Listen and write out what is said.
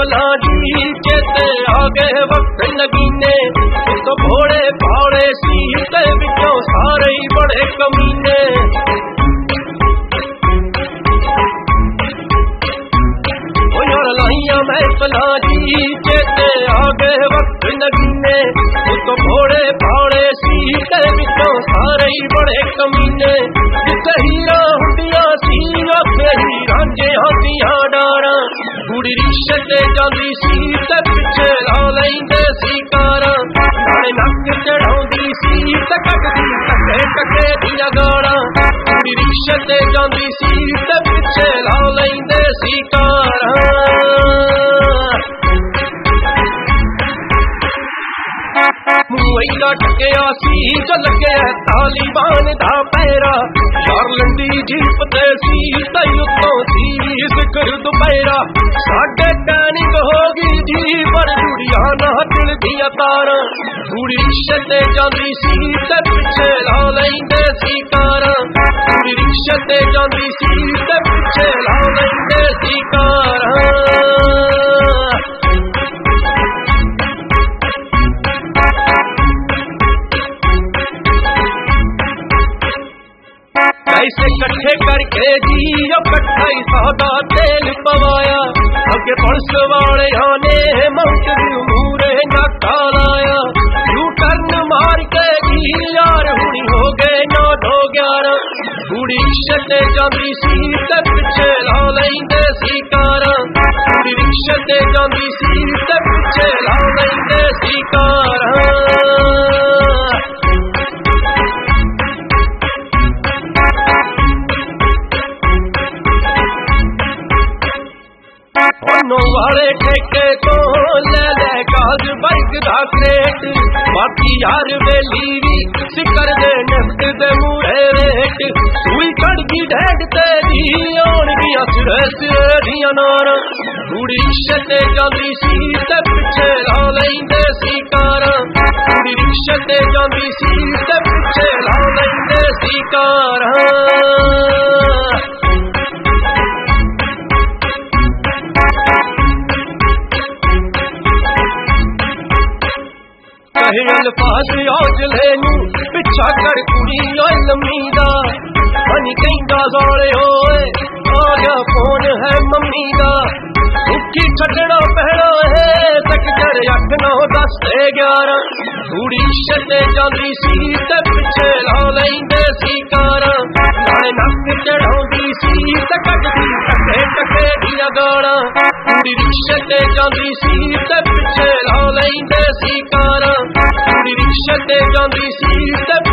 महफिलां दी चेते आ गए वक्त नगीने तो भोले भाले सी ते विचों सारे ही बड़े कमीने लाइया महफिलां दी चेते आ गए वक्त नगीने तो भोले भाले सी ते विचों सारे ही बड़े कमीने जिथे हीरा हुंदियां सी उत्थे ही रांझियां दियां डारां कुड़ी रिक्शे ते जांदी सी ते पिछे ला लैंदे सी कारां नाले नक चढ़ाउंदी सी ते कटदी टके टके दियां गालां कुड़ी रिक्शे ते जांदी सी ते पिछे ला लैंदे सी कारां मुआ टकिया सी चल गया तालिबान दा पैरा यार लंडी जीप ते सी तई उत्तों सी सिखर दुपहरा साडे टैनिंग हो गई जी पर जुड़िया ना दिल दिया तारा कुड़ी रिक्शे ते जांदी सी ते पिछे ला लैंदे सी कारां कुड़ी रिक्शे ते जांदी सी ते पिछे ला लैंदे सी कारां पैसे कट्ठे करके जी कट्ठा ही सौदा तेल पवाया अगे पुलिस वाले ने मंगदी मूरे नाका लाया यू टर्न मार के जी यार हुणी हो गए 9-11 कुड़ी रिक्शे ते जांदी सी ते पिछे ला लैंदे सी कारां कुड़ी रिक्शे ते जांदी सी ते पिछे ला लैंदे सी कारां वाले ठेके तो ले ले काज बाइक दा क्रेट बाकी यार वेली भी सिकर दे नफ्त दे मूरे रेट सुई कड़ गी ढेड तेरी आन गया सिरे दियां नारां कुड़ी रिक्शे ते जांदी सी ते पिछे ला लैंदे सी कारां कुड़ी रिक्शे ते जांदी सी ते पिछे ला लैंदे सी कारां अल्फाज औजले नू पिछा कर कुड़ी लम्मी दा बनी कहंदा जोड़े होए आ गया फोन है मम्मी दा उठी छड़ना पहना है तक कर 8-9-10 ते 11 कुड़ी रिक्शे ते जांदी सी ते पिछे ला लैंदे सी कारां नाले नक चढ़ाउंदी सी ते कटदी टके टके दियां गालां कुड़ी रिक्शे ते जांदी सी ते पिछे ला लैंदे सी कारां कुड़ी रिक्शे ते जांदी सी ते